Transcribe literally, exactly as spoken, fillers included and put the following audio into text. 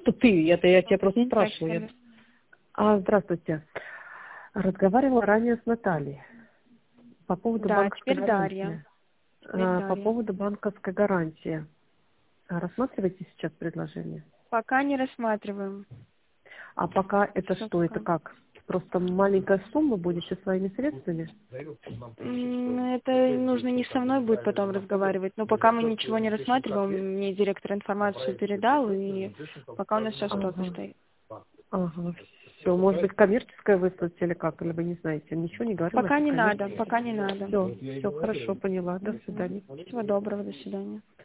что ты, это я тебя просто Так, спрашиваю. сервис. А, здравствуйте. Разговаривала ранее с Натальей по поводу Да, банковской теперь Дарья. гарантии. Теперь А, По Дарья. поводу банковской гарантии. А Рассматриваете сейчас предложение? Пока не рассматриваем. А пока это Всё что? Это пока. как? Просто маленькая сумма будете своими средствами? М, Это нужно не со мной будет потом разговаривать, но пока мы ничего не рассматриваем, мне директор информацию передал, и пока у нас все стопе Ага. стоит. Ага. Все, может быть, коммерческое выслать или как? Или вы не знаете? Ничего не говорила, Пока это не надо, коммерческое. пока не надо. Все, все, хорошо, поняла. До свидания. Всего доброго, до свидания.